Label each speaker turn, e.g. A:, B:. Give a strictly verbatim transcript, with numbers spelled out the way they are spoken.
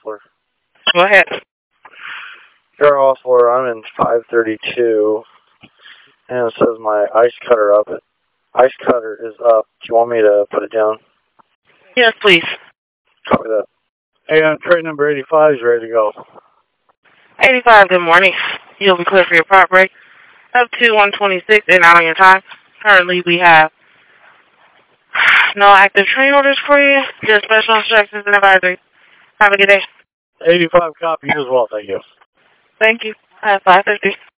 A: Osler.
B: Go ahead.
A: Here, Osler, I'm in five thirty-two, and it says my ice cutter up. Ice cutter is up. Do you want me to put it down?
B: Yes, please.
A: Copy that. Hey, uh, train number eighty-five is ready to go.
B: eighty-five, good morning. You'll be clear for your prop break. Up to one twenty-six and out on your time. Currently, we have no active train orders for you. Just special instructions and advisory. Have a good day.
A: eighty-five copy as well, thank you.
B: Thank you. At five fifty.